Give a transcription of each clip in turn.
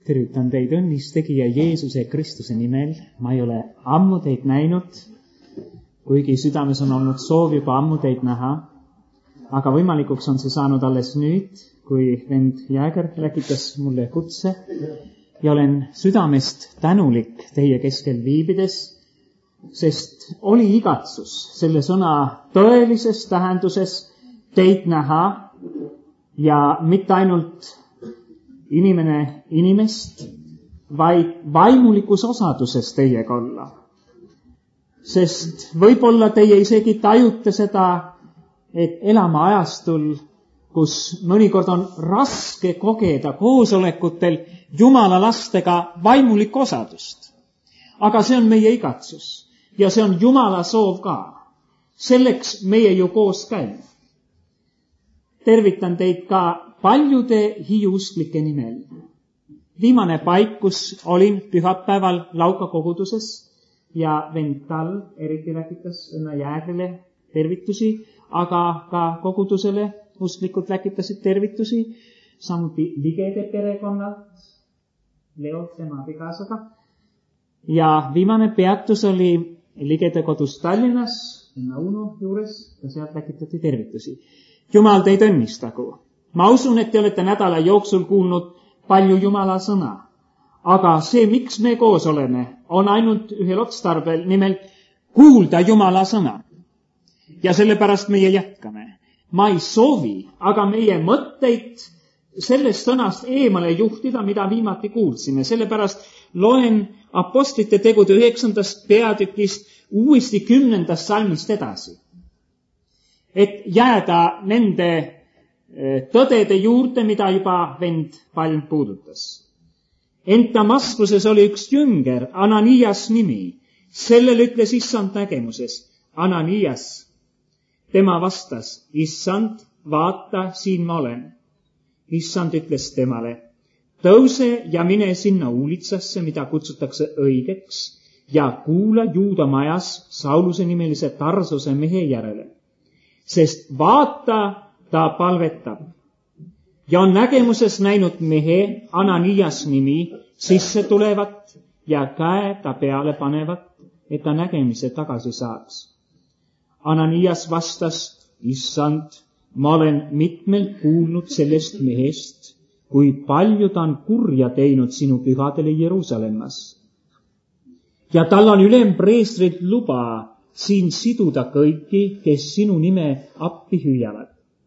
Tervitan teid õnnistegija Jeesuse Kristuse nimel. Ma ei ole ammu teid näinud, kuigi südames on olnud soov juba ammu teid näha. Aga võimalikuks on see saanud alles nüüd, kui vend Jääger läkitas mulle kutse ja olen südamest tänulik teie keskel viibides, sest oli igatsus selle sõna tõelises tähenduses teid näha ja mitte ainult inimene inimest, vaid vaimulikus osaduses teiega olla. Sest võib-olla teie isegi tajute seda, et elame ajastul, kus mõnikord on raske kogeda koosolekutel Jumala lastega vaimulikku osadust. Aga see on meie igatsus ja see on Jumala soov ka. Selleks meie ju koos käime. Tervitan teid ka paljude hiiusklike nimel. Viimane paik, kus olin pühapäeval Lauka koguduses ja vend Tal eriti läkitas Õnna Jäägrile tervitusi, aga ka kogudusele usklikud läkitasid tervitusi, samuti Ligede perekonnalt, Leo tema abikaasaga. Ja viimane peatus oli Ligede kodus Tallinnas, Õnna Uno juures, ja sealt läkitati tervitusi. Jumal teid õnnistagu. Ma usun, et te olete nädala jooksul kuulnud palju Jumala sõna. Aga see, miks me koos oleme, on ainult ühel otstarbel, nimelt kuulda Jumala sõna. Ja sellepärast meie jätkame. Ma ei soovi, aga meie mõtteid sellest sõnast eemale juhtida, mida viimati kuulsime. Sellepärast loen Apostlite tegude 9. peatükist uuesti 10. salmist edasi. Et jääda nende tõdede juurde, mida juba vend Palm puudutas. Ent Damaskuses oli üks jünger, Ananias nimi. Sellel ütles Issand nägemuses, Ananias. Tema vastas, Issand, vaata, siin ma olen. Issand ütles temale, tõuse ja mine sinna uulitsasse, mida kutsutakse õigeks, ja kuula Juuda majas Sauluse nimelise Tarsuse mehe järele. Sest vaata, ta palvetab ja on nägemuses näinud mehe Ananias nimi sisse tulevat ja käe ta peale panevat, et ta nägemise tagasi saaks. Ananias vastas, Issand, ma olen mitmelt kuulnud sellest mehest, kui palju ta on kurja teinud sinu pühadele Jeruusalemmas. Ja tal on ülempreestrilt luba siin siduda kõiki, kes sinu nime appi hüüavad.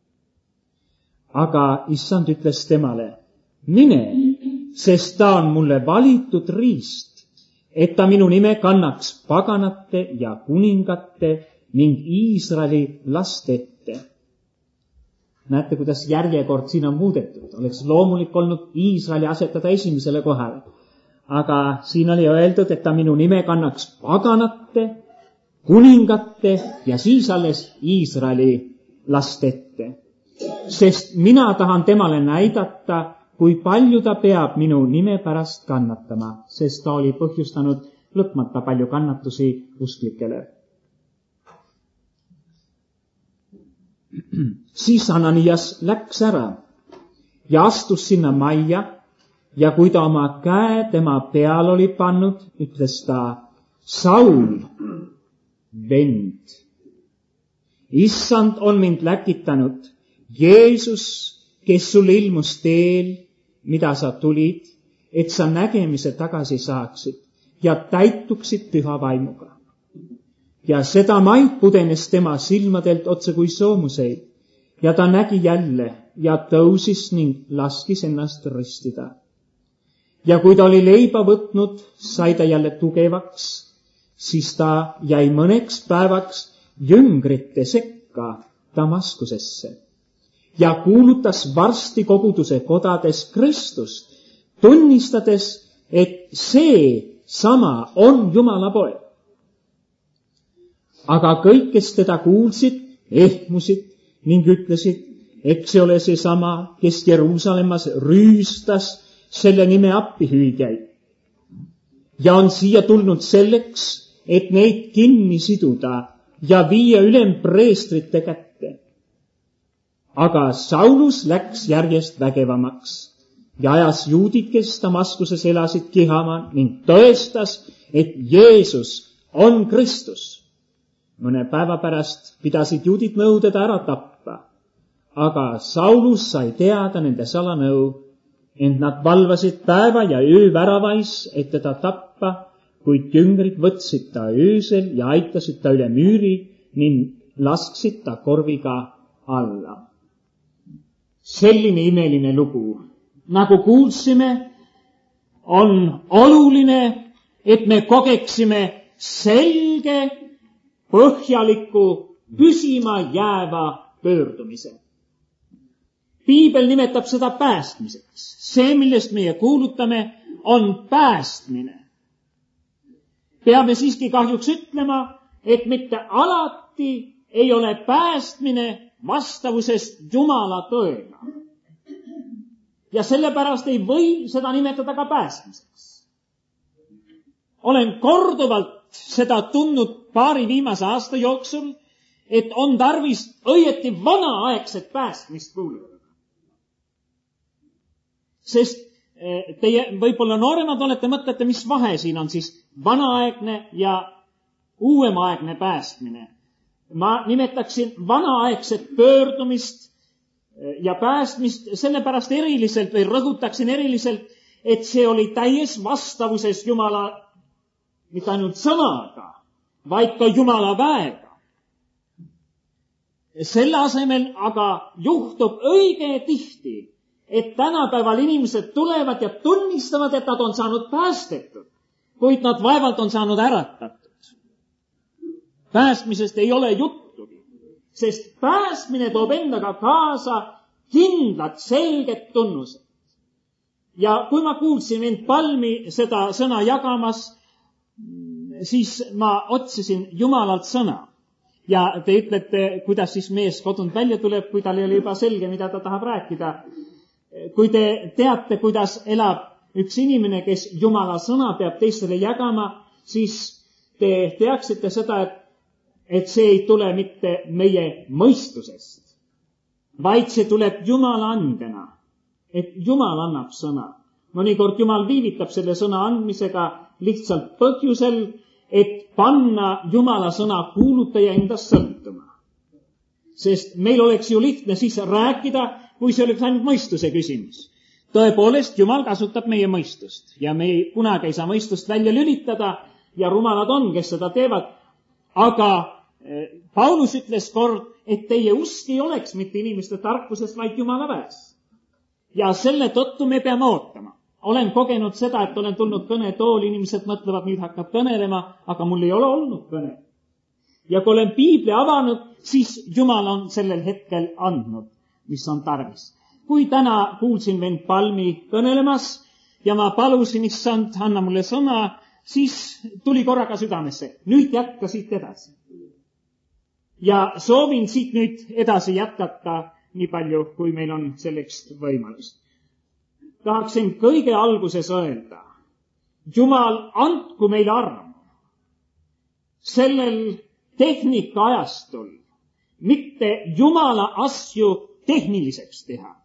Aga Issand ütles temale, mine, sest ta on mulle valitud riist, et ta minu nime kannaks paganate ja kuningate ning Iisraeli laste ette. Näete, kuidas järjekord siin on muudetud. Oleks loomulik olnud Iisraeli asetada esimesele kohale. Aga siin oli öeldud, et ta minu nime kannaks paganate, kuningate ja siis alles Iisraeli laste ette. Sest mina tahan temale näidata, kui palju ta peab minu nime pärast kannatama, sest ta oli põhjustanud lõpmata palju kannatusi usklikele. Siis Ananias läks ära ja astus sinna majja ja kui ta oma käe tema peal oli pannud, ütles ta, Saul, vend, Issand on mind läkitanud, Jeesus, kes sulle ilmus teel, mida sa tulid, et sa nägemise tagasi saaksid ja täituksid püha vaimuga. Ja seda maid pudenes tema silmadelt otse kui soomuseid ja ta nägi jälle ja tõusis ning laskis ennast ristida. Ja kui ta oli leiba võtnud, sai ta jälle tugevaks, siis ta jäi mõneks päevaks jüngrite sekka Damaskusesse ja kuulutas varsti koguduse kodades Kristust, tunnistades, et see sama on Jumala poeg. Aga kõik, kes teda kuulsid, ehmusid ning ütlesid, eks see ole see sama, kes Jeruusalemmas rüüstas selle nime appihüüdjaid ja on siia tulnud selleks, et neid kinni siduda ja viia ülempreestrite kätte. Aga Saulus läks järjest vägevamaks ja ajas juudid, kes Damaskuses elasid, kihama ning tõestas, et Jeesus on Kristus. Mõne päeva pärast pidasid juudid nõu teda ära tappa, aga Saulus sai teada nende salanõu, ent nad valvasid päeva ja öö väravais, et teda tappa, kuid jüngrid võtsid ta öösel ja aitasid ta üle müüri ning lasksid ta korviga alla. Selline imeline lugu. Nagu kuulsime, on oluline, et me kogeksime selge, põhjaliku, püsima jääva pöördumise. Piibel nimetab seda päästmiseks. See, millest meie kuulutame, on päästmine. Peame siiski kahjuks ütlema, et mitte alati ei ole päästmine vastavuses Jumala tõega. Ja sellepärast ei või seda nimetada ka päästmiseks. Olen korduvalt seda tundnud paari viimase aasta jooksul, et on tarvis õieti vanaaegset päästmist kuulutada. Sest teie võib-olla nooremad olete, mõtlete, mis vahe siin on siis vanaaegne ja uuemaaegne päästmine. Ma nimetaksin vanaaegset pöördumist ja päästmist sellepärast eriliselt või rõhutaksin eriliselt, et see oli täies vastavuses Jumala mitte ainult sõnaga, vaid ka Jumala väega. Selle asemel aga juhtub õige tihti, et tänapäeval inimesed tulevad ja tunnistavad, et nad on saanud päästetud, kuid nad vaevalt on saanud äratatud. Päästmisest ei ole juttugi, sest päästmine toob endaga kaasa kindlad, selged tunnused. Ja kui ma kuulsin end Palmi seda sõna jagamas, siis ma otsisin Jumalalt sõna. Ja te ütlete, kuidas siis mees kodunt välja tuleb, kui tal ei ole juba selge, mida ta tahab rääkida. Kui te teate, kuidas elab üks inimene, kes Jumala sõna peab teistele jagama, siis te teaksite seda, et see ei tule mitte meie mõistusest, vaid see tuleb Jumala andena, et Jumal annab sõna. Mõnikord Jumal viivitab selle sõna andmisega lihtsalt põhjusel, et panna Jumala sõna kuulutaja endast sõltuma. Sest meil oleks ju lihtne siis rääkida, kui see oleks ainult mõistuse küsimus. Tõepoolest, Jumal kasutab meie mõistust ja me kunagi ei saa mõistust välja lülitada ja rumalad on, kes seda teevad. Aga Paulus ütles kord, et teie usk ei oleks mitte inimeste tarkusest, vaid Jumala väes. Ja selle tõttu me peame ootama. Olen kogenud seda, et olen tulnud kõnetooli, inimesed mõtlevad, nüüd hakkab kõnelema, aga mul ei ole olnud kõne. Ja kui olen piibli avanud, siis Jumal on sellel hetkel andnud, mis on tarvis. Kui täna kuulsin vend Palmi kõnelemas ja ma palusin, issand, anna mulle sõna, siis tuli korraga südamesse. Nüüd jätka siit edasi. Ja soovin siit nüüd edasi jätkata nii palju, kui meil on selleks võimalust. Tahaksin kõige alguses öelda, Jumal, andku meile armu sellel tehnika ajastul, mitte Jumala asju tehniliseks teha.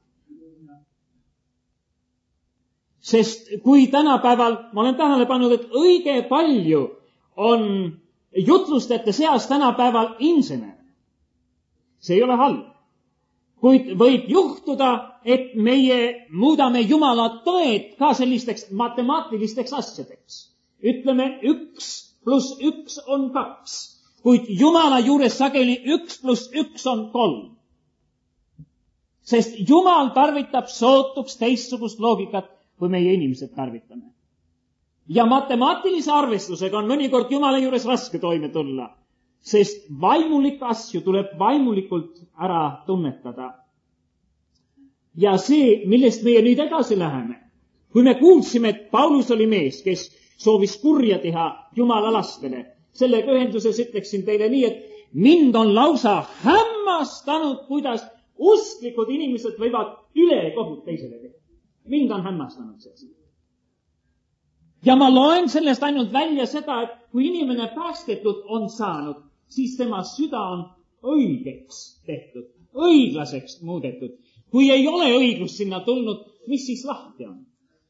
Sest kui tänapäeval, ma olen tähele pannud, et õige palju on jutlustajate seas tänapäeval insener. See ei ole halb. Kuid võib juhtuda, et meie muudame Jumala tõed ka sellisteks matemaatilisteks asjadeks. Ütleme, 1 + 1 on 2, kuid Jumala juures sageli 1 + 1 on 3. Sest Jumal tarvitab sootuks teistsugust loogikat, kui meie inimesed tarvitame. Ja matemaatilise arvestusega on mõnikord Jumala juures raske toime tulla, sest vaimulik asju tuleb vaimulikult ära tunnetada. Ja see, millest meie nüüd edasi läheme, kui me kuulsime, et Paulus oli mees, kes soovis kurja teha Jumala lastele, sellega ühenduses ütleksin teile nii, et mind on lausa hämmastanud, kuidas usklikud inimesed võivad ülekohut teisele teha. Mind on hämmastanud see. Ja ma loen sellest ainult välja seda, et kui inimene päästetud on saanud, siis tema süda on õigeks tehtud, õiglaseks muudetud. Kui ei ole õiglust sinna tulnud, mis siis lahti on?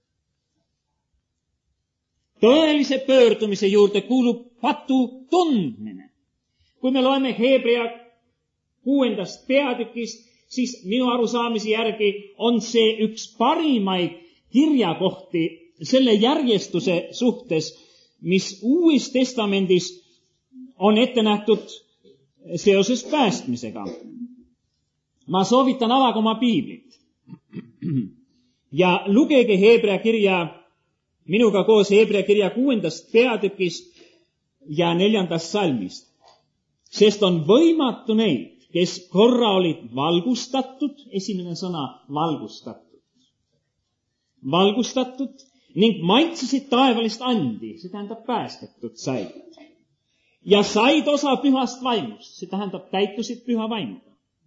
Tõelise pöördumise juurde kuulub patu tundmine. Kui me loeme Hebrea 6. peatükist, siis minu arusaamise järgi on see üks parimaid kirjakohti selle järjestuse suhtes, mis Uues Testamendis on ette nähtud seoses päästmisega. Ma soovitan avage oma piiblit ja lugege Hebrea kirja minuga koos Hebrea kirja 6. peatükist ja 4. salmist. Sest on võimatu neid, kes korra olid valgustatud, esimene sõna valgustatud ning maitsesid taevalist andi, see tähendab päästetud said. Ja said osa pühast vaimust, see tähendab täitusid püha vaimuga.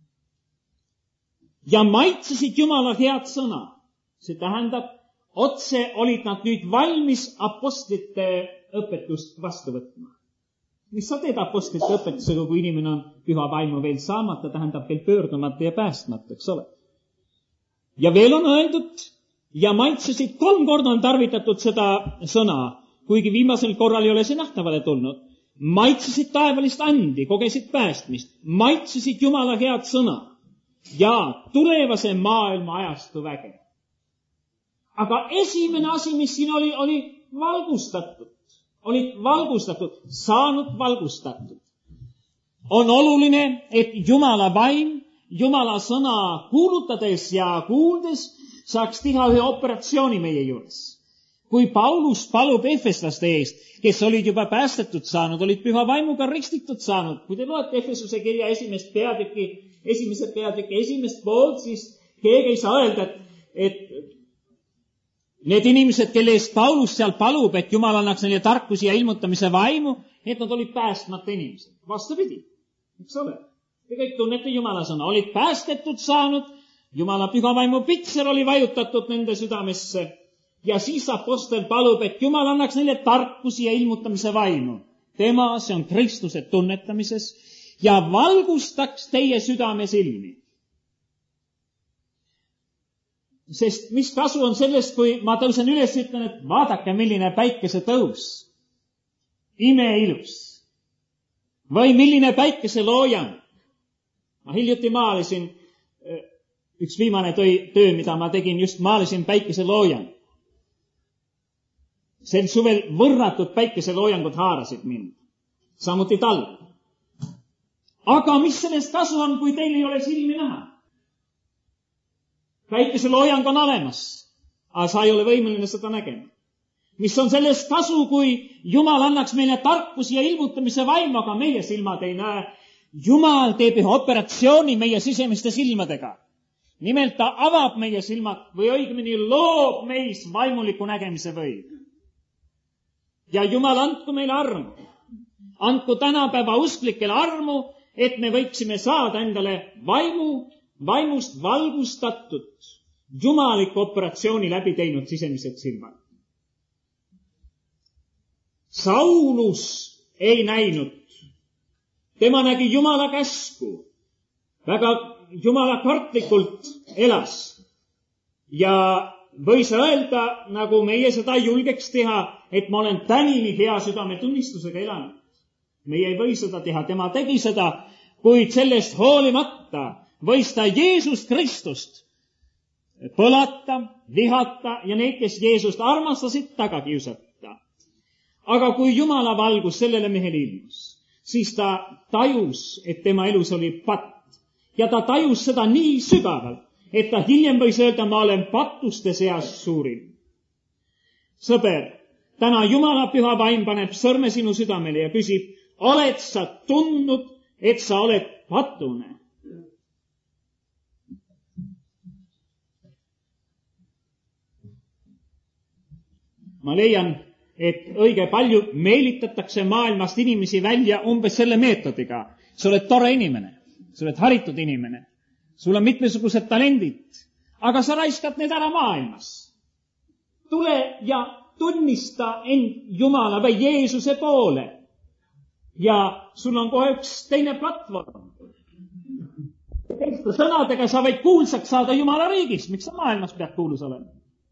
Ja maitsesid Jumala head sõna, see tähendab otse olid nad nüüd valmis apostlite õpetust vastu võtma. Mis sa teed apostlite õpetusega, kui inimene on püha vaimu veel saamata, tähendab veel pöördumata ja päästmata, eks ole? Ja veel on öeldud, ja maitsesid, 3 korda on tarvitatud seda sõna, kuigi viimasel korral ei ole see nähtavale tulnud. Maitsesid taevalist andi, kogesid päästmist, maitsesid Jumala head sõna ja tulevase maailma ajastu väge. Aga esimene asi, mis siin oli valgustatud. Olid valgustatud, saanud valgustatud. On oluline, et Jumala vaim, Jumala sõna kuulutades ja kuuldes saaks teha ühe operatsiooni meie juures. Kui Paulus palub efeslaste eest, kes olid juba päästetud saanud, olid püha vaimuga ristitud saanud. Kui te loete Efesuse kirja esimese peatüki esimest poolt, siis keegi ei saa öelda, et need inimesed, kelle eest Paulus seal palub, et Jumal annaks neile tarkusi ja ilmutamise vaimu, et nad olid päästmata inimesed. Vastupidi, eks ole? Te kõik tunnete Jumala sõna, olid päästetud saanud, Jumala püha vaimu pitser oli vajutatud nende südamesse ja siis apostel palub, et Jumal annaks neile tarkusi ja ilmutamise vaimu. Tema, see on Kristuse tunnetamises ja valgustaks teie südame silmi. Sest mis kasu on sellest, kui ma tõusen üles ja ütlen, et vaadake, milline päikesetõus. Imeilus. Või milline päikeseloojang. Ma hiljuti maalisin, üks viimane töö, mida ma tegin, just maalisin päikeseloojang. Sel suvel võrratud päikeseloojangud haarasid mind. Samuti talv. Aga mis sellest kasu on, kui teil ei ole silmi näha? Päikeseloojang on olemas, aga sa ei ole võimeline seda nägema. Mis on sellest kasu, kui Jumal annaks meile tarkusi ja ilmutamise vaimu, aga meie silmad ei näe. Jumal teeb ühe operatsiooni meie sisemiste silmadega. Nimelt ta avab meie silmad või õigemini loob meis vaimuliku nägemise võim. Ja Jumal andku meile armu. Andku tänapäeva usklikele armu, et me võiksime saada endale vaimust valgustatud, jumaliku operatsiooni läbi teinud sisemised silmad. Saulus ei näinud. Tema nägi Jumala käsku. Väga Jumala kartlikult elas. Ja võis öelda, nagu meie seda julgeks teha, et ma olen tänini hea südametunnistusega elanud. Meie ei või seda teha, tema tegi seda, kuid sellest hoolimata võis ta Jeesust Kristust põlata, vihata ja neid, kes Jeesust armastasid, taga kiusata. Aga kui Jumala valgus sellele mehele ilmus, siis ta tajus, et tema elus oli patt. Ja ta tajus seda nii sügavalt, et ta hiljem võis öelda, ma olen patuste seas suurim. Sõber, täna Jumala püha vaim paneb sõrme sinu südamele ja küsib, oled sa tundnud, et sa oled patune? Ma leian, et õige palju meelitatakse maailmast inimesi välja umbes selle meetodiga. Sa oled tore inimene, sa oled haritud inimene, sul on mitmesugused talendid, aga sa raiskad need ära maailmas. Tule ja tunnista end Jumala või Jeesuse poole ja sul on kohe üks teine platvorm. Teist sõnadega sa võid kuulsaks saada Jumala riigis. Miks sa maailmas pead kuulus olema?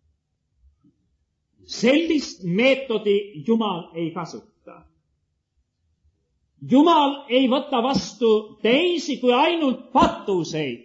Sellist meetodi Jumal ei kasuta. Jumal ei võta vastu teisi kui ainult patuseid.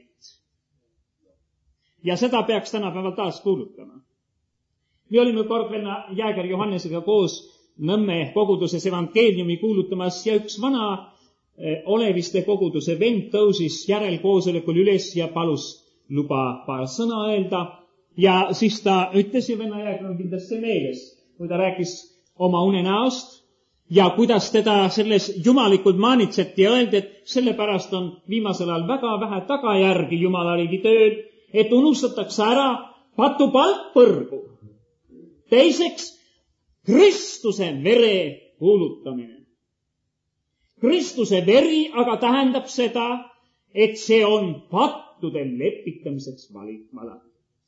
Ja seda peaks tänapäeval taas kuulutama. Me olime Korgvenna Jääger Johannesega koos Nõmme koguduses evangeeliumi kuulutamas ja üks vana oleviste koguduse vend tõusis järelkoosolekul üles ja palus luba paar sõna öelda. Ja siis ta ütles ja venna Jääger on kindlasti meeles, kui ta rääkis oma unenäost ja kuidas teda selles jumalikult maanitseti ja öeldi, et sellepärast on viimasel ajal väga vähe tagajärgi Jumala riigi tööl, et unustatakse ära patupalk põrgu. Teiseks, Kristuse vere kuulutamine. Kristuse veri aga tähendab seda, et see on pattude lepitamiseks valitmala.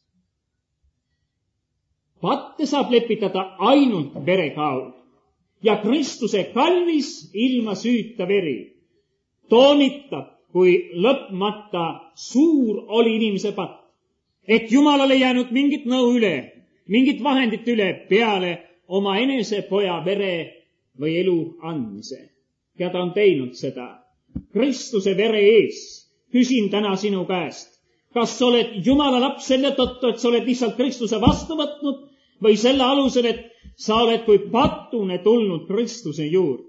Patte saab lepitada ainult vere kaudu ja Kristuse kallis ilma süüta veri toonitab, kui lõpmata suur oli inimese patt, et Jumalale ei jäänud mingit nõu üle, mingit vahendit üle peale oma enese poja vere või elu andmise. Ja ta on teinud seda. Kristuse vere ees küsin täna sinu käest, kas sa oled Jumala laps selle tõttu, et sa oled lihtsalt Kristuse vastu võtnud või selle alusel, et sa oled kui patune tulnud Kristuse juurde.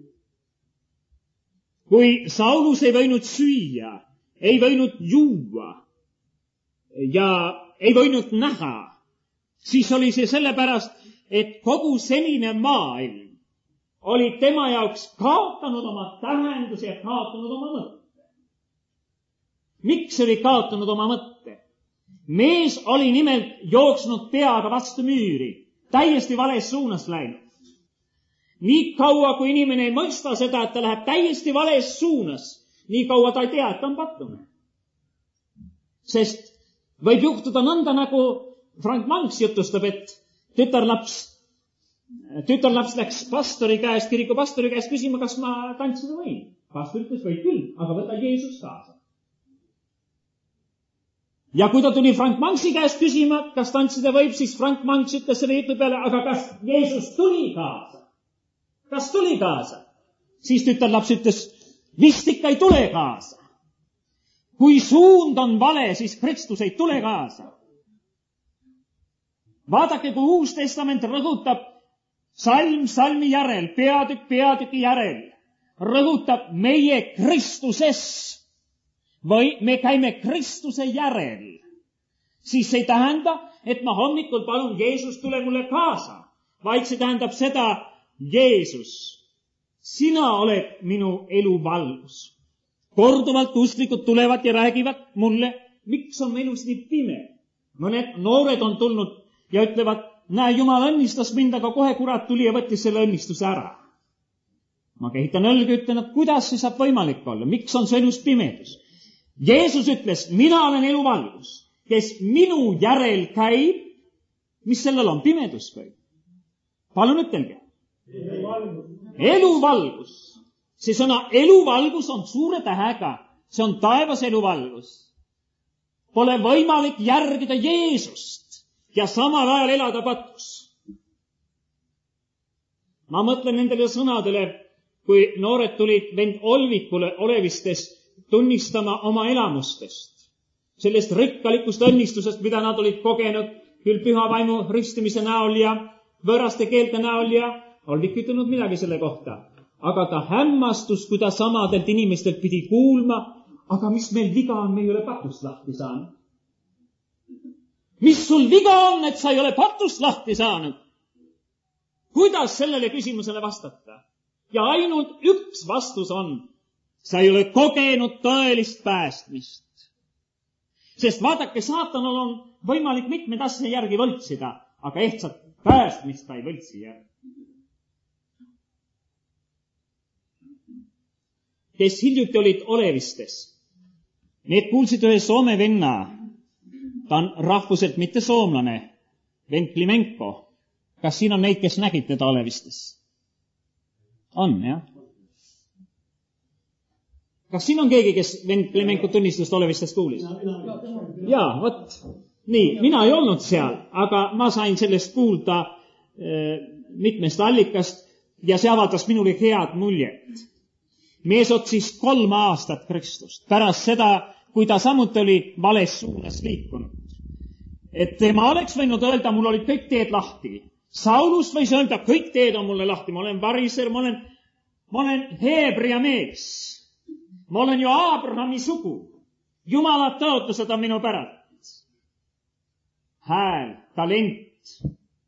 Kui Saulus ei võinud süüa, ei võinud juua ja ei võinud näha, siis oli see sellepärast, et kogu senine maailm oli tema jaoks kaotanud oma tähenduse ja kaotanud oma mõtte. Miks oli kaotanud oma mõtte? Mees oli nimelt jooksnud peaga vastu müüri, täiesti vales suunas läinud. Nii kaua, kui inimene ei mõista seda, et ta läheb täiesti vales suunas, nii kaua ta ei tea, et ta on pattune. Sest võib juhtuda nõnda, nagu Frank Mangs jutustab, et tütarlaps läks pastori käest, kiriku pastori käest küsima, kas ma tantsida võin. Pastor ütles, võid küll, aga võta Jeesus kaasa. Ja kui ta tuli Frank Mangsi käest küsima, kas tantsida võib, siis Frank Mangs ütles selle jutu peale, aga kas Jeesus tuli kaasa? Kas tuli kaasa? Siis tütarlaps ütles, vist ikka ei tule kaasa. Kui suund on vale, siis Kristus ei tule kaasa. Vaadake, kui Uus Testament rõhutab salm salmi järel, peatükk peatüki järel, rõhutab meie Kristuses või me käime Kristuse järel, siis see ei tähenda, et ma hommikul palun Jeesus, tule mulle kaasa, vaid see tähendab seda, Jeesus, sina oled minu elu valgus. Korduvalt usklikud tulevad ja räägivad mulle, miks on elus nii pime. Mõned noored on tulnud ja ütlevad, näe, Jumal õnnistas mind, aga kohe kurat tuli ja võttis selle õnnistuse ära. Ma kehitan õlga, ütlen, et kuidas see saab võimalik olla, miks on see elus pimedus. Jeesus ütles, mina olen elu valgus, kes minu järel käib, mis sellel on pimedus või? Palun ütelge. Eluvalgus. See sõna eluvalgus on suure tähega. See on taevas eluvalgus. Pole võimalik järgida Jeesust ja samal ajal elada patus. Ma mõtlen nendele sõnadele, kui noored tulid vend Olvikule Olevistes tunnistama oma elamustest. Sellest rikkalikust õnnistusest, mida nad olid kogenud, küll püha vaimu ristimise näol ja võõraste keelte näol ja Olvik ütelnud midagi selle kohta. Aga ta hämmastus, kui ta samadelt inimestelt pidi kuulma, aga mis meil viga on, me ei ole patust lahti saanud. Mis sul viga on, et sa ei ole patust lahti saanud? Kuidas sellele küsimusele vastata? Ja ainult üks vastus on, sa ei ole kogenud tõelist päästmist. Sest vaadake, saatanal on võimalik mitmeid asja järgi võltsida, aga ehtsat päästmist ta ei võltsi järgi. Kes hiljuti olid Olevistes, need kuulsid ühe Soome venna, ta on rahvuselt mitte soomlane, vend Klimenko. Kas siin on neid, kes nägid teda Olevistes? On, jah? Kas siin on keegi, kes vend Klemenko tunnistust olevistest kuulis? Jaa, vot. Nii, mina ei olnud seal, aga ma sain sellest kuulda mitmest allikast ja see avaldas minule head muljet. Mees otsis 3 aastat Kristust pärast seda, kui ta samuti oli vales suunas liikunud. Et tema oleks võinud öelda, mul olid kõik teed lahti. Saulus võis öelda, kõik teed on mulle lahti. Ma olen variser, ma olen Heebria mees. Ma olen ju Abrahami sugu. Jumalad tõotused on minu päralt. Hääl, talent.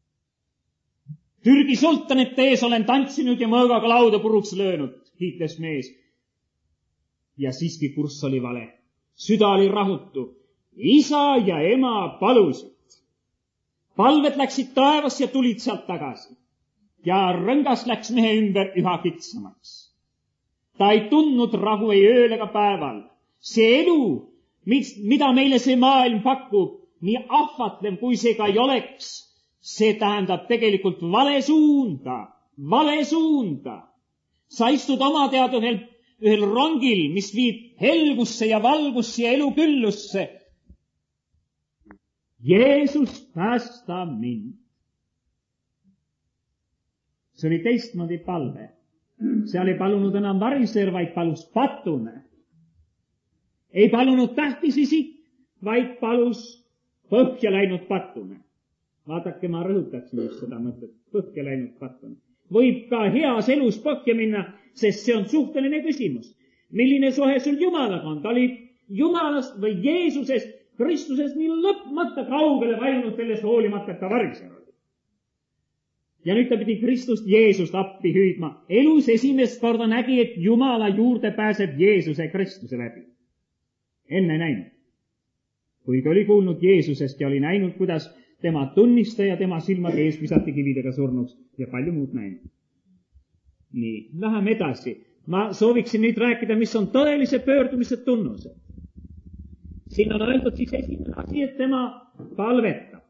Türgi sultanite ees olen tantsinud ja mõõgaga lauda puruks löönud, kiitles mees. Ja siiski kurss oli vale. Süda oli rahutu. Isa ja ema palusid. Palved läksid taevas ja tulid sealt tagasi. Ja rõngas läks mehe ümber üha kitsamaks. Ta ei tundnud rahu ei ööl ega päeval. See elu, mida meile see maailm pakub, nii ahvatlev kui see ka ei oleks, see tähendab tegelikult vale suunda. Sa istud oma teada ühel rongil, mis viib helgusse ja valgusse ja eluküllusse. Jeesus, päästa mind. See oli teistmoodi palve. Seal ei palunud enam variser, vaid palus patune. Ei palunud tähtis isik, vaid palus põhja läinud patune. Vaadake, ma rõhutaksin just seda mõtet, põhja läinud patune. Võib ka heas elus põhja minna, sest see on suhteline küsimus. Milline suhe sul Jumalaga on? Ta oli Jumalast või Jeesusest, Kristusest nii lõpmata kaugele vajunud sellest hoolimata, et ta variser oli. Ja nüüd ta pidi Kristust Jeesust appi hüüdma. Elus esimest korda nägi, et Jumala juurde pääseb Jeesuse Kristuse läbi. Enne näinud. Kuigi oli kuulnud Jeesusest ja oli näinud, kuidas tema tunnistaja tema silmade ees visati kividega surnuks ja palju muud näinud. Nii, läheme edasi. Ma sooviksin nüüd rääkida, mis on tõelise pöördumise tunnused. Siin on öeldud siis esimene asi, et tema palvetab.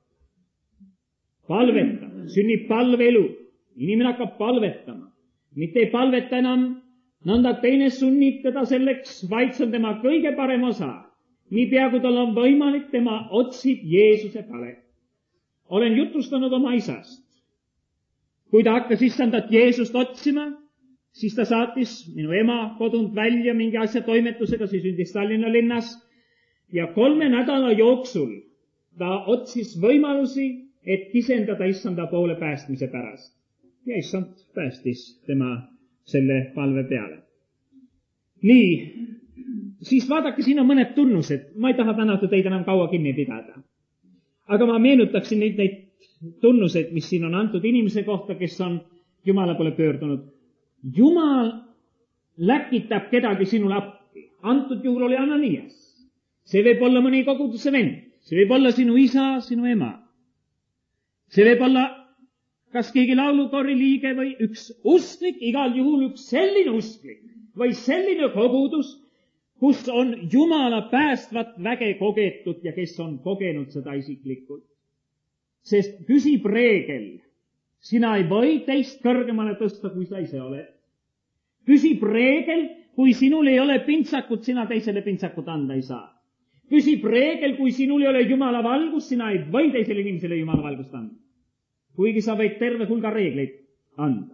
Sünnib palveelu. Inimene hakkab palvetama. Mitte ei palveta enam nõnda teine sunnib teda selleks, vaid see on tema kõige parem osa. Niipea kui tal on võimalik, tema otsib Jeesuse palet. Olen jutustanud oma isast. Kui ta hakkas issandat Jeesust otsima, siis ta saatis minu ema kodunt välja mingi asja toimetusega, see sündis Tallinna linnas. Ja 3 nädala jooksul ta otsis võimalusi, et kisendada issanda poole päästmise pärast. Ja issand päästis tema selle palve peale. Nii, siis vaadake, siin on mõned tunnused. Ma ei taha tänada teid enam kaua kinni pidada. Aga ma meenutaksin neid tunnused, mis siin on antud inimese kohta, kes on Jumala poole pöördunud. Jumal läkitab kedagi sinule appi. Antud juhul oli Ananias. See võib olla mõni koguduse vend. See võib olla sinu isa, sinu ema. See võib olla kas keegi laulukoori liige või üks usklik, igal juhul üks selline usklik või selline kogudus, kus on Jumala päästvat väge kogetud ja kes on kogenud seda isiklikult. Sest püsib reegel. Sina ei või teist kõrgemale tõsta, kui sa ise oled. Püsib reegel, kui sinul ei ole pintsakut, sina teisele pintsakut anda ei saa. Püsib reegel, kui sinul ei ole Jumala valgus, sina ei või teisele inimesele Jumala valgust anda. Kuigi sa võid terve hulga reegleid anda.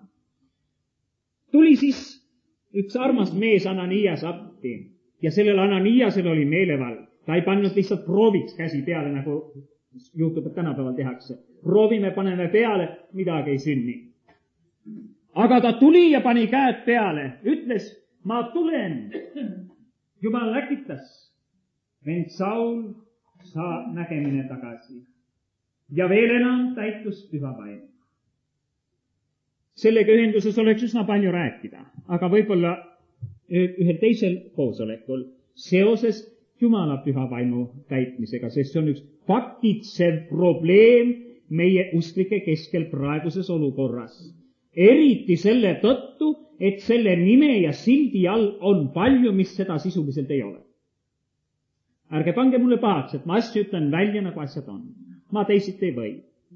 Tuli siis üks armas mees Ananias appi ja sellel Ananiasel oli meelevald. Ta ei pannud lihtsalt prooviks käsi peale, nagu juhtub, et tänapäeval tehakse. Proovime, paneme peale, midagi ei sünni. Aga ta tuli ja pani käed peale, ütles, ma tulen. Jumal läkitas. Vend Saul, saa nägemine tagasi. Ja veel enam täitus püha vaim. Sellega ühenduses oleks üsna palju rääkida, aga võib-olla ühel teisel koosolekul seoses Jumala püha vaimu täitmisega, sest see on üks faktitsev probleem meie usklike keskel praeguses olukorras. Eriti selle tõttu, et selle nime ja sildi all on palju, mis seda sisuliselt ei ole. Ärge pange mulle pahaks, et ma asju ütlen välja, nagu asjad on. Ma teisiti ei või.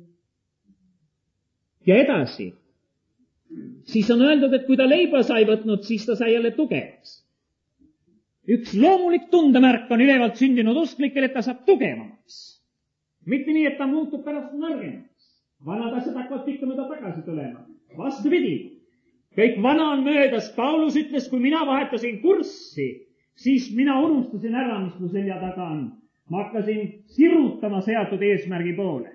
Ja edasi. Siis on öeldud, et kui ta leiba sai võtnud, siis ta sai jälle tugevaks. üks loomulik tundemärk on ülevalt sündinud usklikel, et ta saab tugevamaks. Mitte nii, et ta muutub pärast nõrgemaks. Vanad asjad hakkavad pikka mööda tagasi tulema. Vastupidi, kõik vana on möödas. Paulus ütles, kui mina vahetasin kurssi, siis mina unustasin ära, mis mu selja taga on. Ma hakkasin sirutama seatud eesmärgi poole.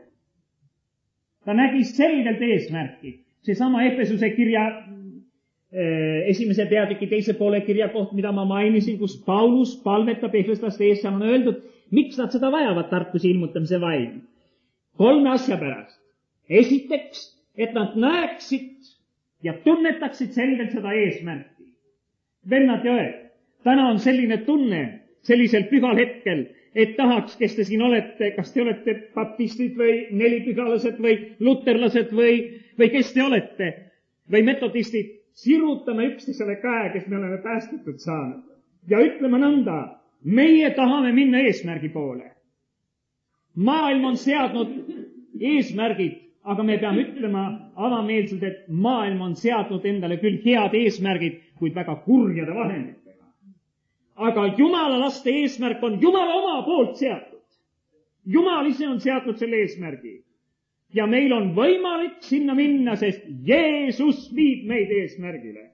Ta nägi selgelt eesmärki. Seesama Efesuse kirja esimese peatüki teise poole kirja koht, mida ma mainisin, kus Paulus palvetab efeslaste ees, seal on öeldud, miks nad seda vajavad, tarkuse ilmutamise vaim. 3 asja pärast. Esiteks, et nad näeksid ja tunnetaksid selgelt seda eesmärki. Vennad ja õed, täna on selline tunne sellisel pühal hetkel, et tahaks, kes te siin olete, kas te olete baptistid või nelipühalased või luterlased või kes te olete või metodistid, sirutame üksteisele käe, kes me oleme päästetud saanud. Ja ütleme nõnda, meie tahame minna eesmärgi poole. Maailm on seadnud eesmärgid, aga me peame ütlema avameelselt, et maailm on seadnud endale küll head eesmärgid, kuid väga kurjade vahenditega. Aga Jumala laste eesmärk on Jumala oma poolt seatud. Jumal ise on seadnud selle eesmärgi. Ja meil on võimalik sinna minna, sest Jeesus viib meid eesmärgile.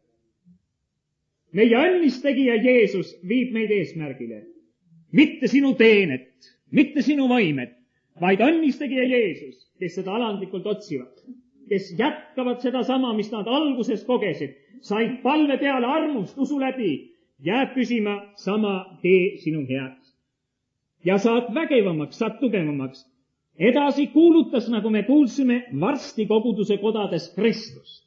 Meie õnnistegija Jeesus viib meid eesmärgile. Mitte sinu teenet, mitte sinu võimet, vaid õnnistegija Jeesus, kes seda alandlikult otsivad, kes jätkavad seda sama, mis nad alguses kogesid, said palve peale armust usu läbi, jääb püsima sama tee sinu heaks. Ja saad vägevamaks, saad tugevamaks. Edasi kuulutas, nagu me kuulsime, varsti koguduse kodades Kristust.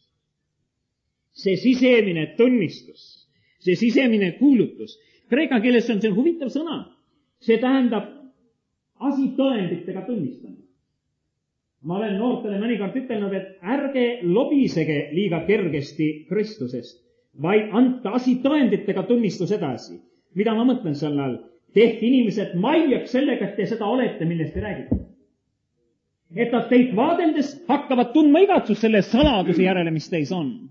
See sisemine tunnistus, see sisemine kuulutus. Kreeka keeles on see huvitav sõna. See tähendab asitõenditega tunnistamine. Ma olen noortele mõnikord ütelnud, et ärge lobisege liiga kergesti Kristusest, vaid anta asitõenditega tunnistus edasi. Mida ma mõtlen selle all? Tehti inimesed maiaks sellega, et te seda olete, millest te räägite. Et nad teid vaadeldes hakkavad tundma igatsust selle saladuse järele, mis teis on.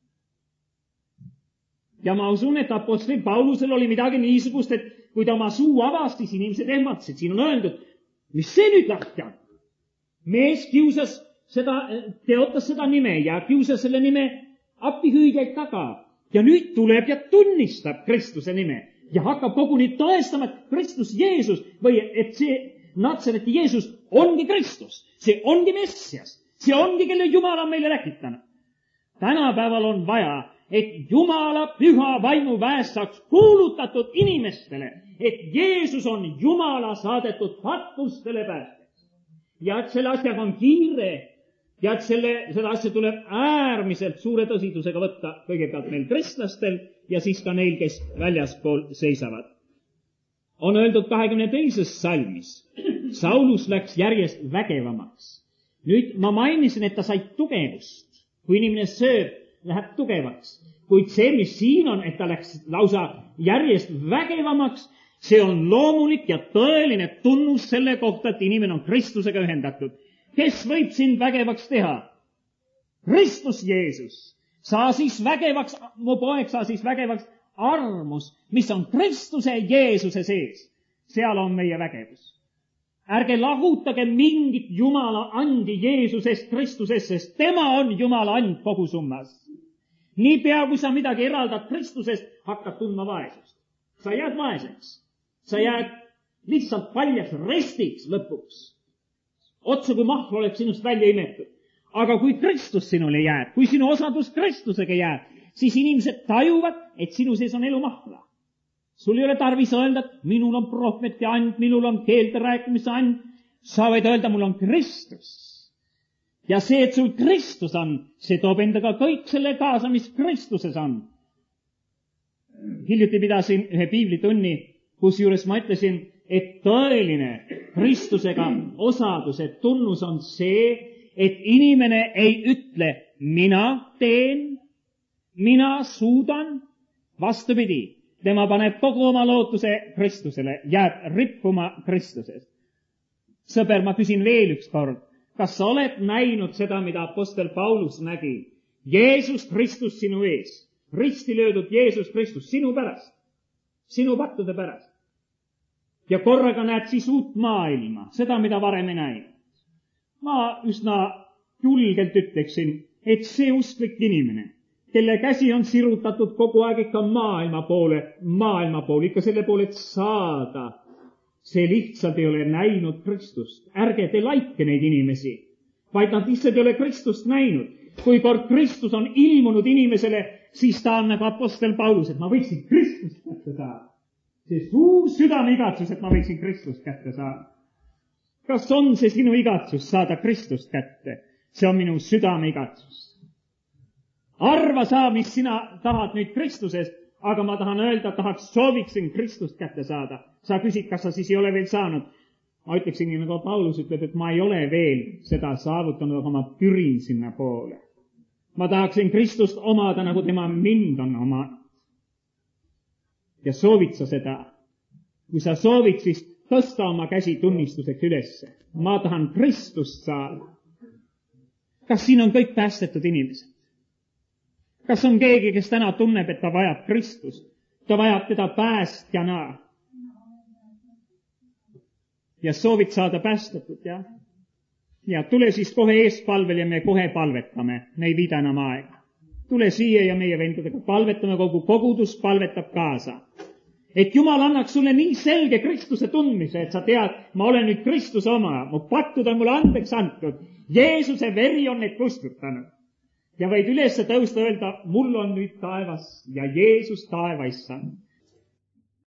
Ja ma usun, et apostli Paulusel oli midagi niisugust, et kui ta oma suu avas, siis inimesed ehmatasid. Siin on öeldud, mis see nüüd lahti on? Mees kiusas seda, teotas seda nime ja kiusas selle nime appihüüdjaid taga. Ja nüüd tuleb ja tunnistab Kristuse nime ja hakkab koguni tõestama, et Kristus Jeesus või et see Natsareti Jeesus ongi Kristus. See ongi Messias. See ongi, kelle Jumal on meile läkitanud. Tänapäeval on vaja, et Jumala püha vaimu väest saaks kuulutatud inimestele, et Jeesus on Jumala saadetud patustele päästeks. Ja et selle asjaga on kiire ja et seda asja tuleb äärmiselt suure tõsidusega võtta kõigepealt meil kristlastel ja siis ka neil, kes väljaspool seisavad. On öeldud 22. salmis. Saulus läks järjest vägevamaks. Nüüd ma mainisin, et ta sai tugevust. Kui inimene sööb, läheb tugevaks. Kuid see, mis siin on, et ta läks lausa järjest vägevamaks, see on loomulik ja tõeline tunnus selle kohta, et inimene on Kristusega ühendatud. Kes võib sind vägevaks teha? Kristus Jeesus. Saa siis vägevaks, mu poeg, saa siis vägevaks armus, mis on Kristuse Jeesuse sees. Seal on meie vägevus. Ärge lahutage mingit Jumala andi Jeesusest Kristusest, sest tema on Jumala and kogu summas. Niipea, kui sa midagi eraldad Kristusest, hakkad tundma vaesust. Sa jääd vaeseks. Sa jääd lihtsalt paljaks restiks lõpuks. Otse kui mahla oleks sinust välja imetud. Aga kui Kristus sinule jääb, kui sinu osadus Kristusega jääb, siis inimesed tajuvad, et sinu sees on elu mahla. Sul ei ole tarvis öelda, et minul on prohveti and, minul on keelte rääkimise and. Sa võid öelda, mul on Kristus. Ja see, et sul Kristus on, see toob endaga kõik selle kaasa, mis Kristuses on. Hiljuti pidasin ühe piiblitunni, kusjuures ma ütlesin, et tõeline Kristusega osaduse tunnus on see, et inimene ei ütle, mina teen, mina suudan, vastupidi. Tema paneb kogu oma lootuse Kristusele, jääb rippuma Kristusest. Sõber, ma küsin veel üks kord, kas sa oled näinud seda, mida apostel Paulus nägi? Jeesus Kristus sinu ees, risti löödud Jeesus Kristus sinu pärast. sinu pattude pärast. Ja korraga näed siis uut maailma, seda, mida varem ei näinud. Ma üsna julgelt ütleksin, et see usklik inimene, kelle käsi on sirutatud kogu aeg ikka maailma poole, ikka selle poole, et saada, see lihtsalt ei ole näinud Kristust. Ärge te laike neid inimesi, vaid nad lihtsalt ei ole Kristust näinud. Kui kord Kristus on ilmunud inimesele, siis ta on nagu apostel Paulus, et ma võiksin Kristust kätte saada. See suur südameigatsus, et ma võiksin Kristust kätte saada. Kas on see sinu igatsus saada Kristust kätte? See on minu südameigatsus. Arva sa, mis sina tahad nüüd Kristusest, aga ma tahan öelda, sooviksin Kristust kätte saada. Sa küsid, kas sa siis ei ole veel saanud. Ma ütleksin, nagu Paulus ütleb, et ma ei ole veel seda saavutanud, aga ma pürin sinna poole. Ma tahaksin Kristust omada, nagu tema mind on omanud. Ja soovid sa seda? Kui sa soovid, siis tõsta oma käsi tunnistuseks ülesse. Ma tahan Kristust saada. Kas siin on kõik päästetud inimesed? Kas on keegi, kes täna tunneb, et ta vajab Kristust? Ta vajab teda päästjana. Ja soovid saada päästetud, jah? Ja tule siis kohe eespalvel ja me kohe palvetame. Me ei viida enam aega. Tule siia ja meie vendadega palvetame, kogu kogudus palvetab kaasa. Et Jumal annaks sulle nii selge Kristuse tundmise, et sa tead, ma olen nüüd Kristuse oma, mu pattud on mulle andeks antud. Jeesuse veri on need kustutanud. Ja võid üles tõusta öelda, mul on nüüd taevas ja Jeesus taevaissand.